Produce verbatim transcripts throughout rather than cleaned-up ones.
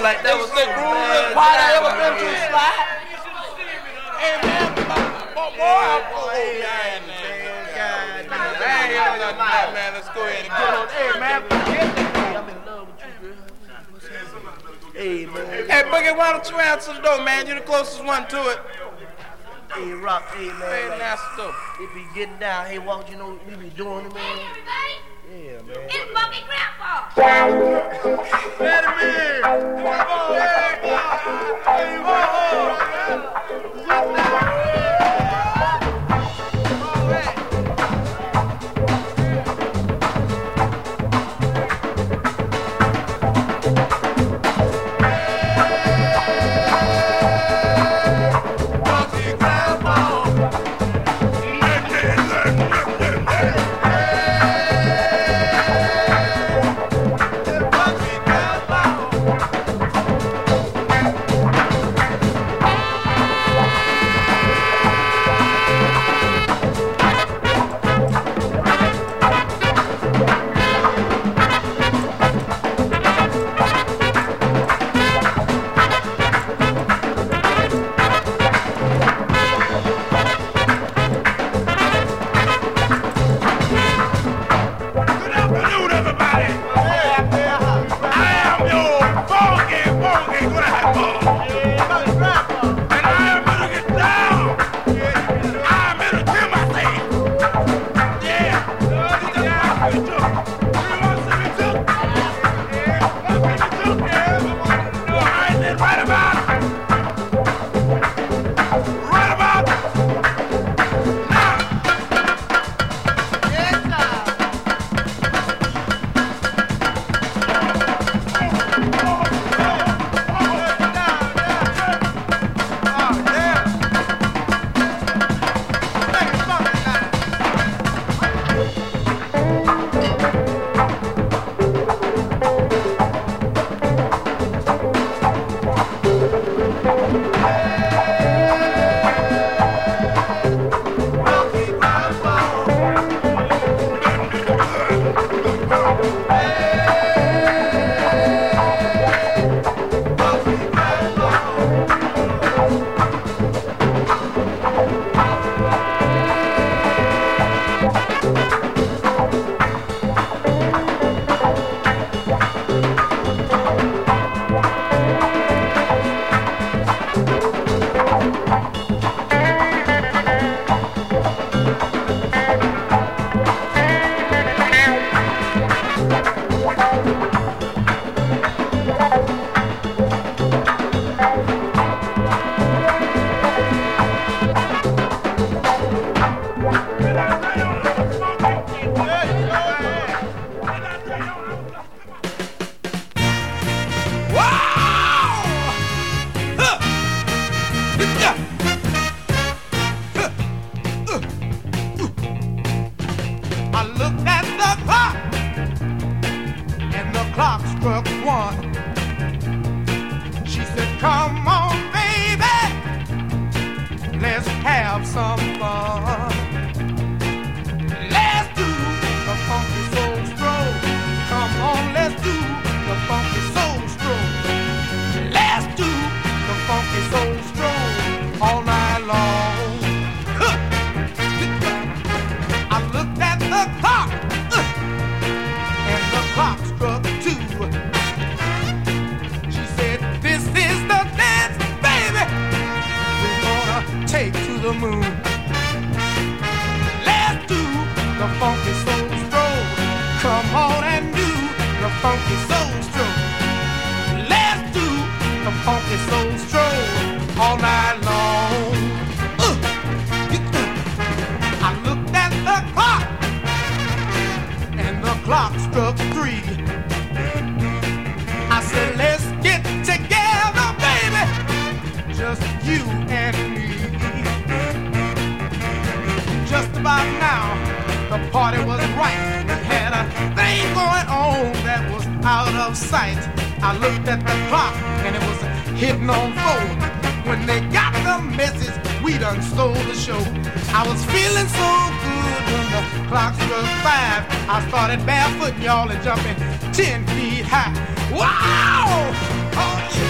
like that was so bad. Why I ever been to a slide? Hey man, boy, boy, hey man, man, God, man, man, let's go ahead and get on. Hey man, forget that. I'm in love with you, girl. Hey man. Hey Boogie, why don't you answer the door, man? You're the closest one to it. Hey Rock, hey man. Hey, like, answer the door. If he getting down, hey, what you know we be doing, man? Hey everybody. Yeah, man. It's Boogie Grandpa. Let him in. Come on, hey, Barefoot, y'all, and jumping ten feet high. Wow! Oh, yeah.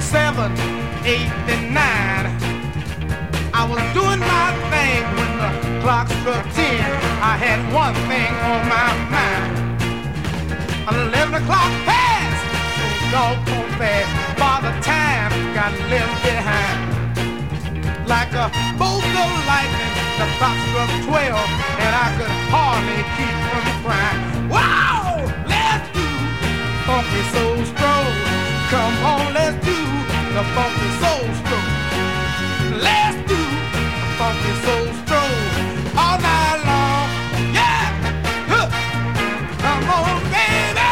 seven, eight, and nine. I was doing my thing when the clock struck ten. I had one thing on my mind. Eleven o'clock passed, so doggone fast. By the time got left behind, like a bolt of lightning, the clock struck twelve, and I could hardly keep from crying. Wow, let's do funky soul stroll. Come on, let's do the funky soul stroll. Let's do the funky soul stroll all night long. Yeah, huh. Come on, baby.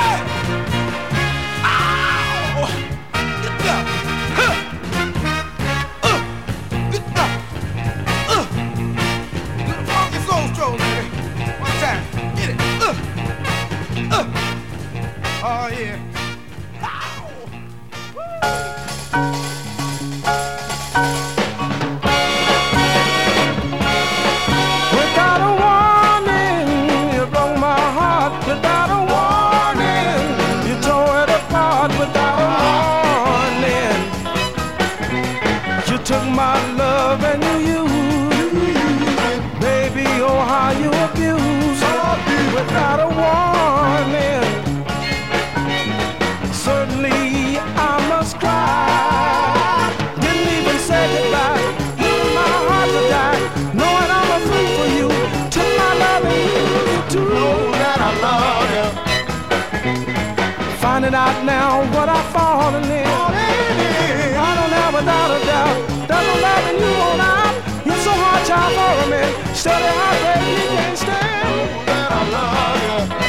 Oh, get up, huh. Uh, get up, uh. Do the funky soul stroll, baby. One time, get it, uh, uh. Oh yeah. My love and you used, baby, oh how you abuse without a warning. Certainly I must cry. Didn't even say goodbye. Leaving my heart to die, knowing I'm a fool for you. Took my love and used it to know that I love you. Finding out now what I've fallen in. I don't have a doubt of doubt. Doesn't loving you on out. You're so hard, child, for a man. Steady heartbreak, you can't stand. That I love you.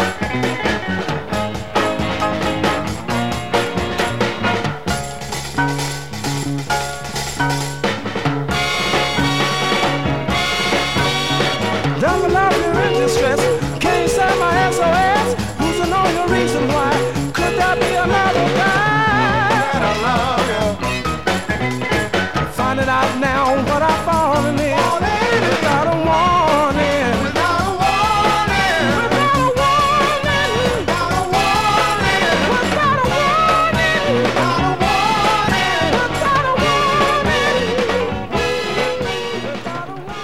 Doesn't love you in distress. Can't send my S O S. Who's to know your reason why? Could that be another guy? That I love you. Finding out now what I've fallen in without a warning. Without a warning. Without a warning. Without a warning. Without a warning. Without a warning. Without a warning. Without a warning.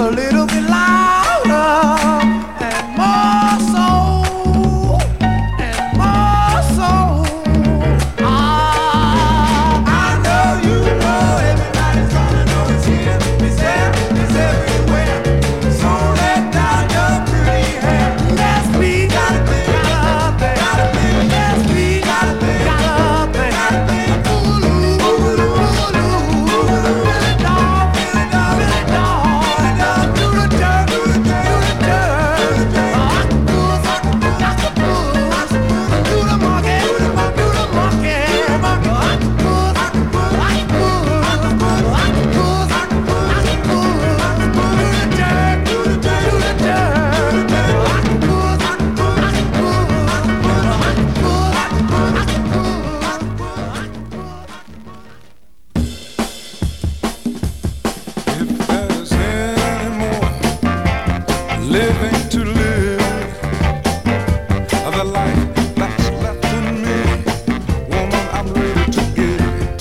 a little bit louder and more so, and more so. Ah, I know you know everybody's gonna know it's here. It's there, it's everywhere. So let down your pretty hair. Let's be got a thing, got a thing, got a thing. Let's be got a thing, got a thing, got a thing. Ooh, ooh, ooh, ooh, ooh, ooh. Dog, Billy dog, Billy dog, Billy dog. Do the dirt, do the dirt, do the dirt. Octopus, octopus, octopus. Do the monkey, do the monkey, do the monkey. Octopus, octopus, octopus, octopus, octopus. Do the dirt, do the dirt, do the dirt. Octopus, octopus, If there's any more living to live, the life that's left in me, woman, I'm ready to give.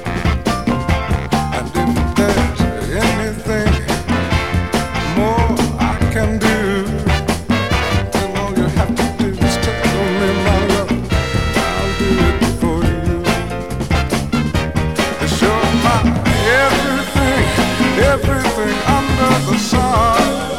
And if there's anything more I can do, then all you have to do is tell me, my love, I'll do it for you. Sure, my everything, everything under the sun.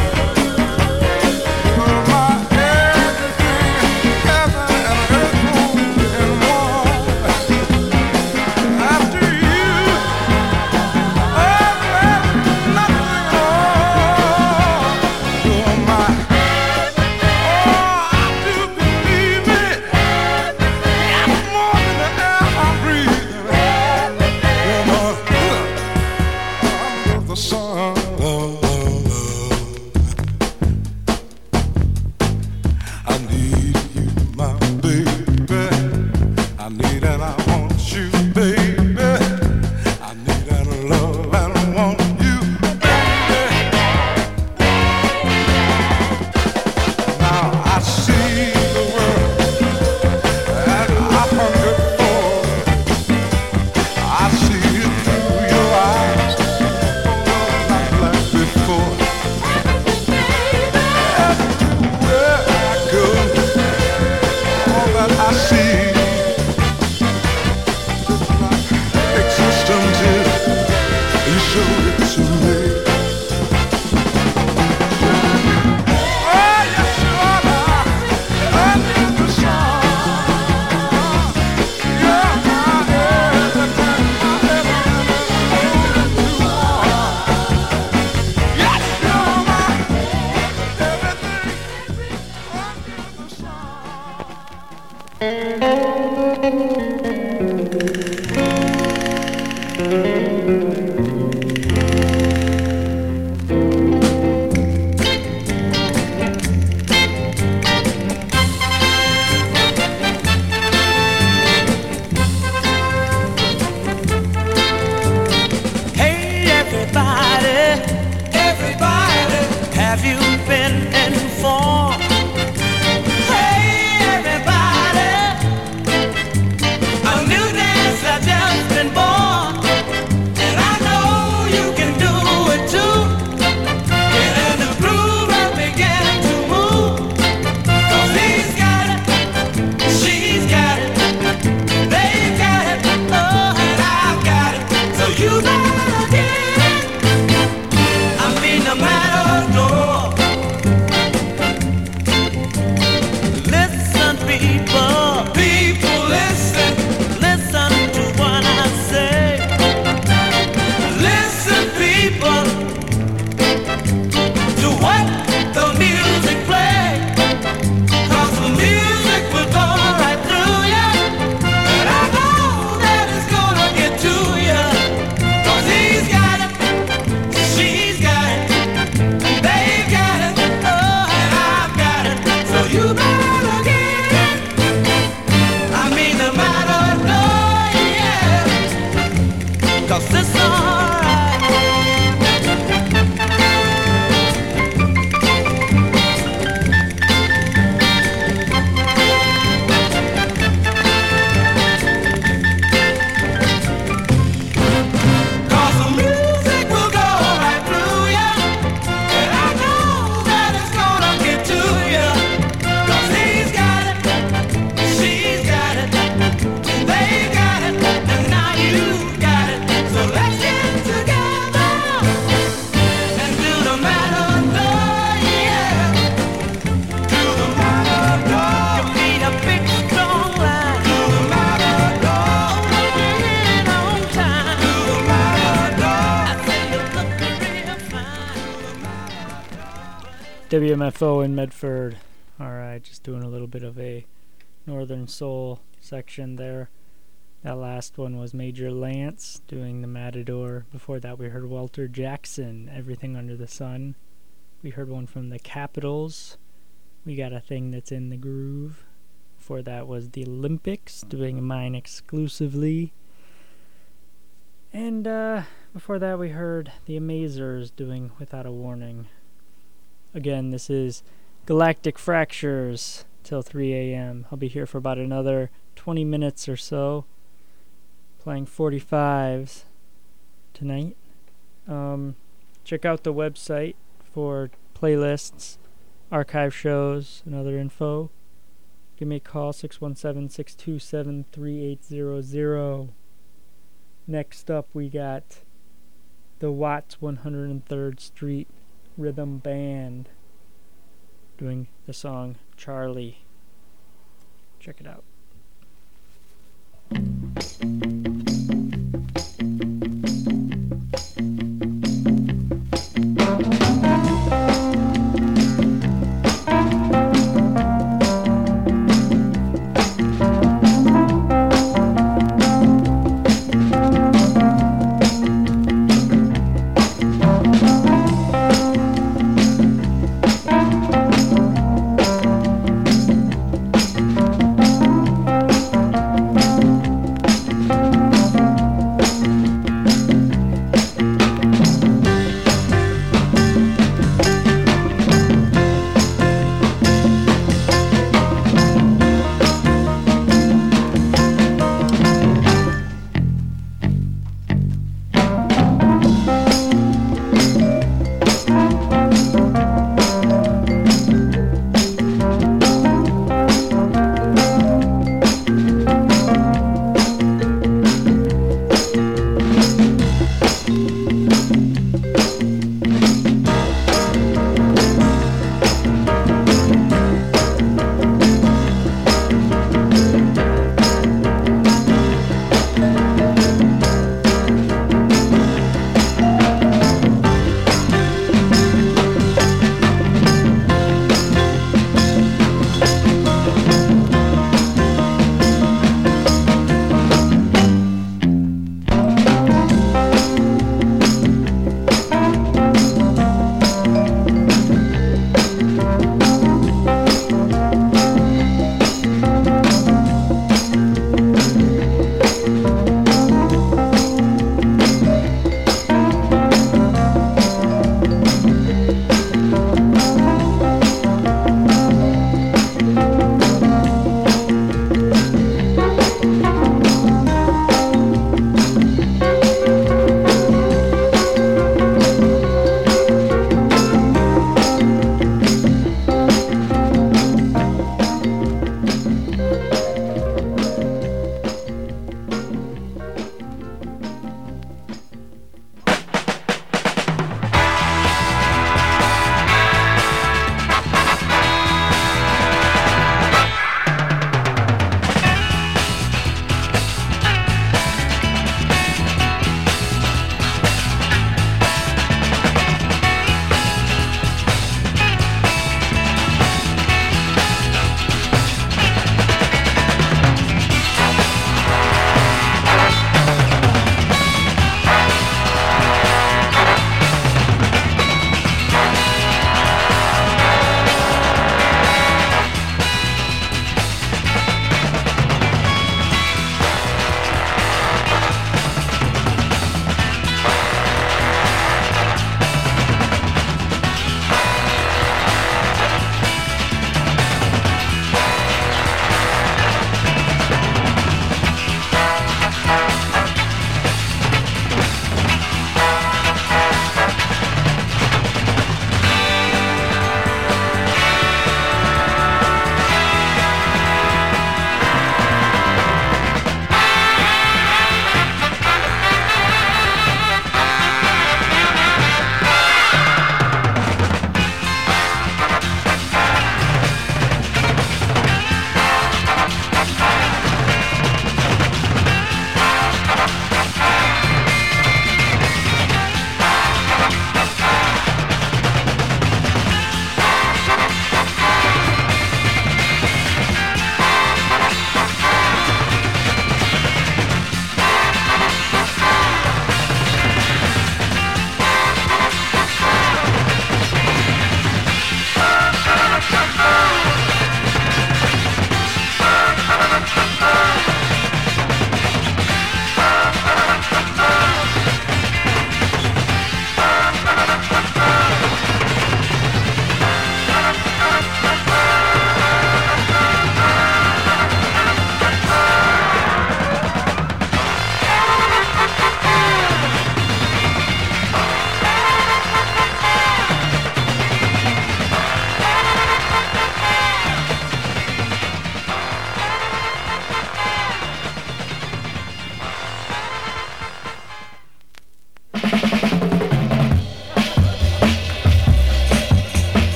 You're my everything, heaven and earth rolled in one. After you, oh, there's nothing more. You're my, oh, I do believe it. It's more than the air I breathe. Woman, under the sun. I need you, my baby. I need and I want you, baby. I need and love and I want you, baby. Now I see the world and I hunger for it. I see it through your eyes, oh, not like before. Everywhere I go, all that I see is my existence is. You showed it to me. Oh, yes, you are. Under the sun. You're my everything, my everything, you are. Yes, you're my everything under the sun. Hey everybody, everybody, have you been informed? Hey everybody, a new dance has just been born, and I know you can do it too. Get in the groove and begin to move. 'Cause he's got it, she's got it, they've got it, oh, and I've got it. So you better get it. I mean, no matter what door W M F O in Medford. Alright, just doing a little bit of a Northern Soul section there. That last one was Major Lance doing the Matador. Before that we heard Walter Jackson, Everything Under the Sun. We heard one from the Capitals. We got a thing that's in the groove. Before that was the Olympics doing Mine Exclusively. And uh, before that we heard the Amazers doing Without a Warning. Again, this is Galactic Fractures till three a.m. I'll be here for about another twenty minutes or so, playing forty-fives tonight. Um, check out the website for playlists, archive shows, and other info. Give me a call, six one seven, six two seven, three eight zero zero. Next up, we got the Watts one hundred third Street Rhythm Band doing the song Charlie. Check it out.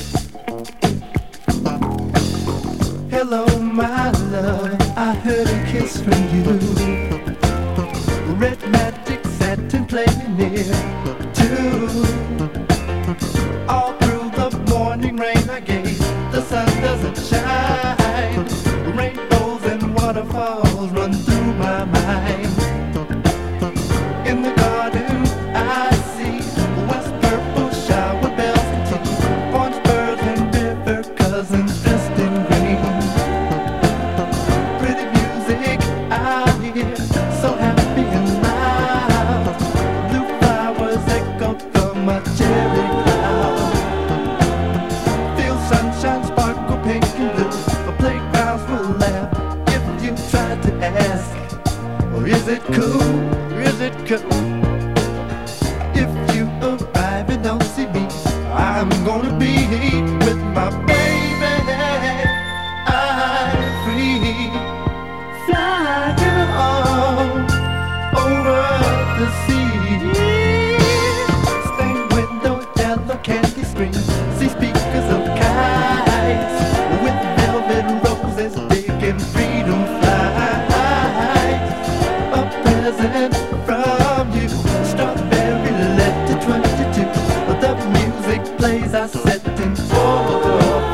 Hello, my love, I heard a kiss from you. Red magic satin playing near too. All through the morning rain I gave, the sun doesn't shine. Rainbows and waterfalls run through my mind. In the garden I see west purple shower bells and tea, orange birds and river cousins dressed in green. Pretty music I hear, so happy and loud. Blue flowers echo from a cherry cloud. Feel sunshine sparkle pink and blue. The playgrounds will laugh if you try to ask, or is it cool? Or is it cool? If you arrive and don't see me, I'm gonna be with my baby. I'm free, flying all over the sea. Stained window, yellow candy screen, see speakers of kites with velvet roses, digging freedom flies. A present from you, strawberry letter twenty-two. The music plays, I set in for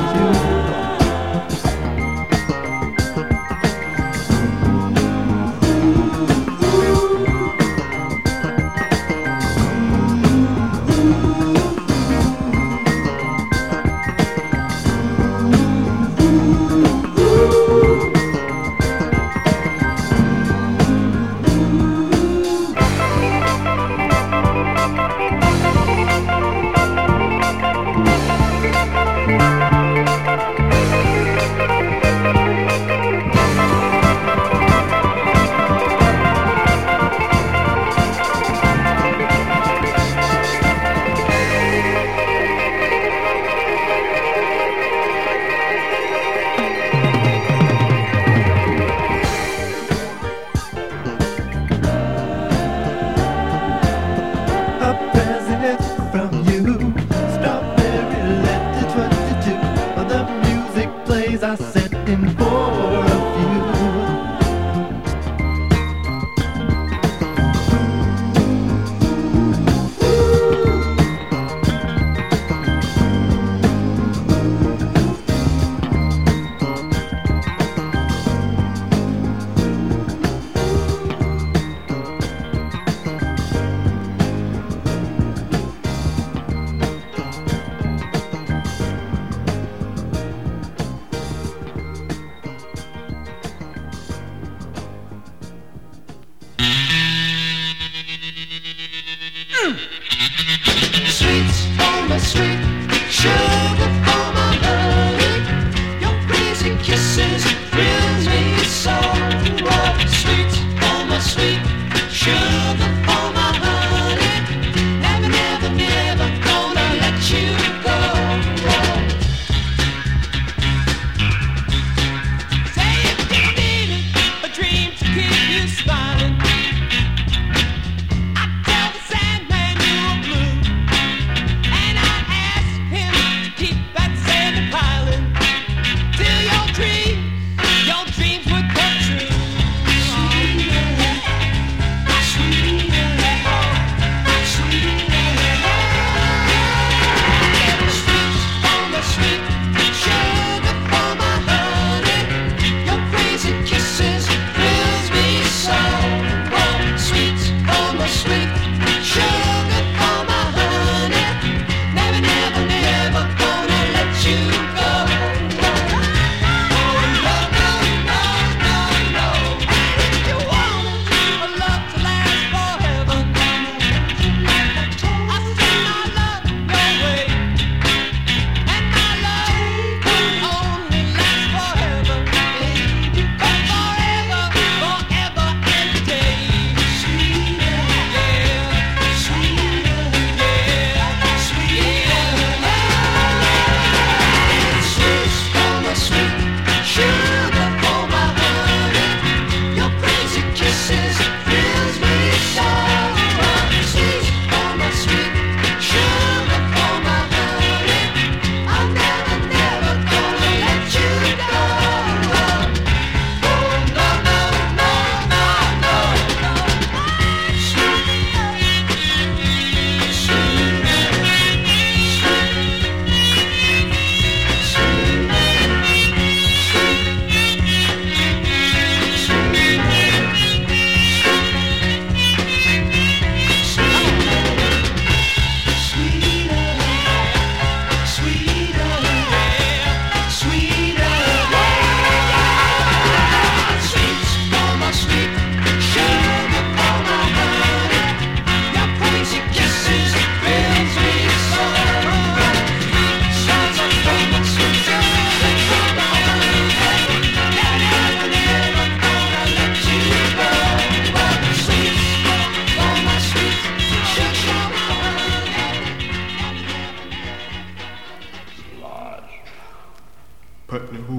Putney Hoop.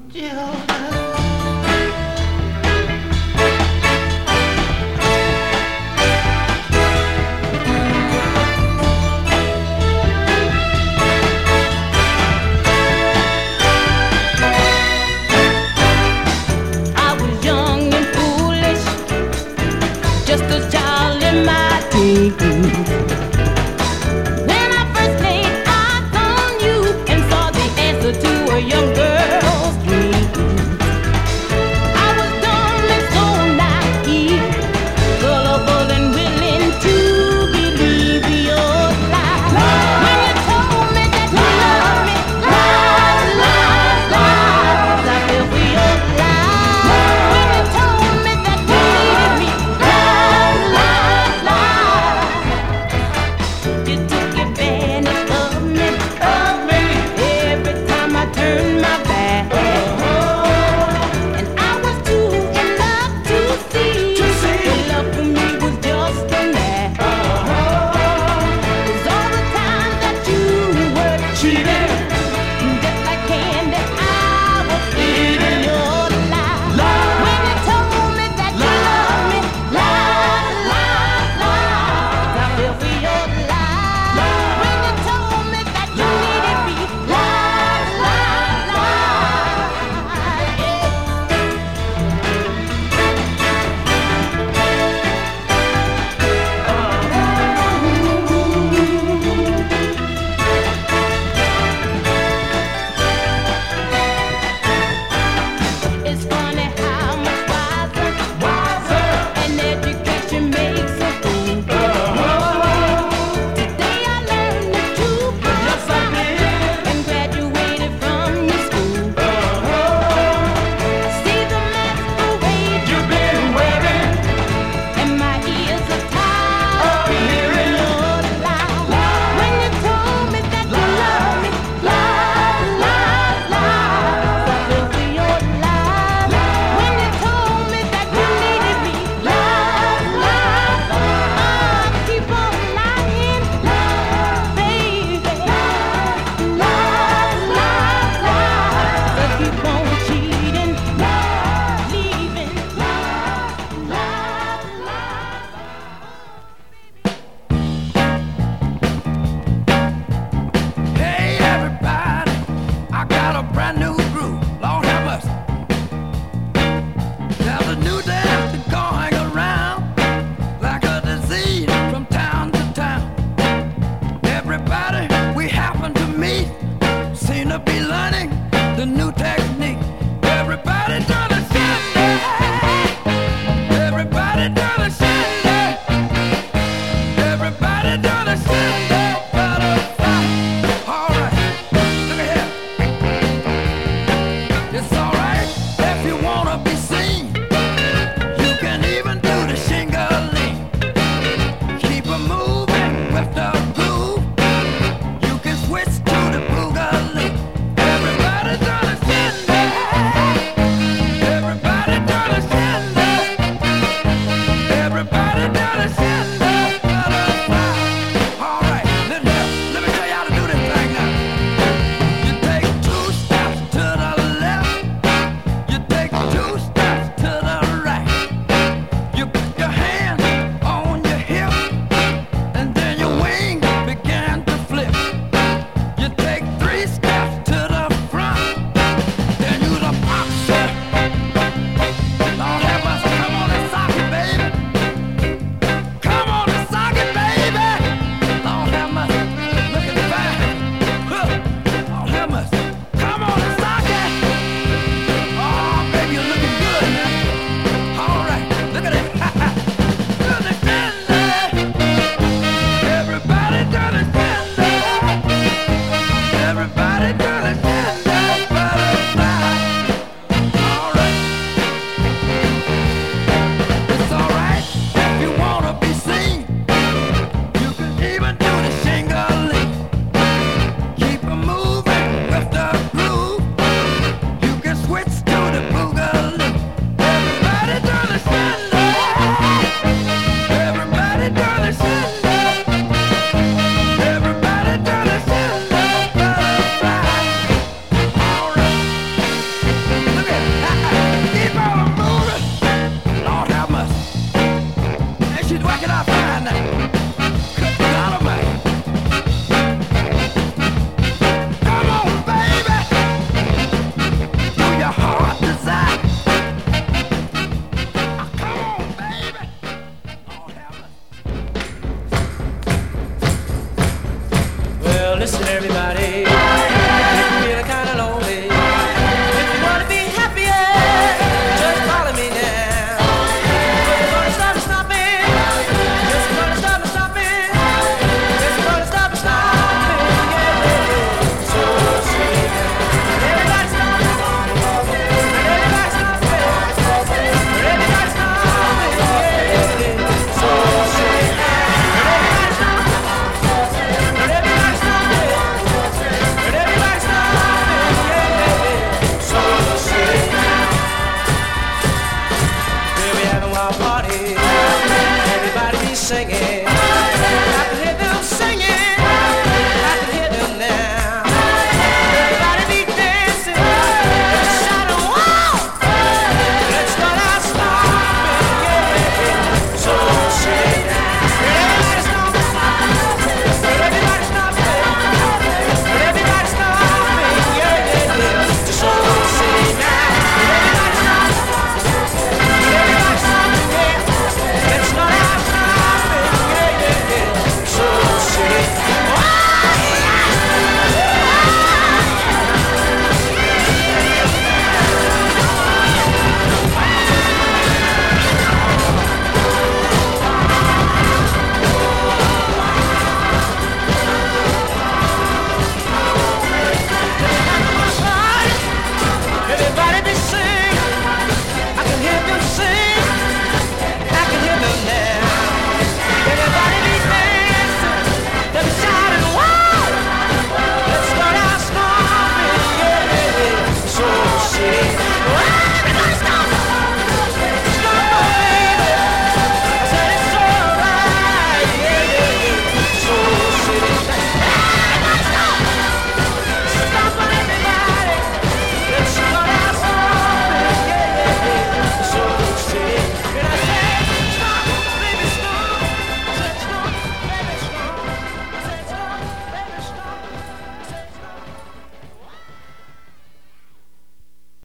I was young and foolish, just a child in my teens. When I first laid eyes on you and saw the answer to a young girl's dream, I was dumb and so naive, gullible and willing to believe your lies. When you told me that you loved me, lies, lies, lies, I fell for your lies. When you told me that you needed me, lies, lies, lies, you took advantage of me, of me. Every time I turned my back, and I was too in love to see, your love for me was just a lie. 'Cause all the time that you were cheating, just like candy, I was eating your lies. When you told me that you loved me, lies, lies, lies, I fell for your lies. When you told me that you needed me, lies, lies, lies, yeah. It's funny how much wiser, wiser, and education makes a fool. Today I learned the truth. Yes, I did. And graduated from your school. See the masquerade you've been wearing, and my ears are tired of hearing your lies. When you told me that you loved me, lies, lies, lies, I fell for your lies. When you told me that you needed me, lies, lies, I keep on lying, baby. Lies, lies, lies, I keep on cheating, leaving, lies, lies, Hey everybody, I got a brand new groove. Lord have mercy. There's a new dance that's going around like a disease from town to town. Everybody we happen to meet seem to be learning the new technique.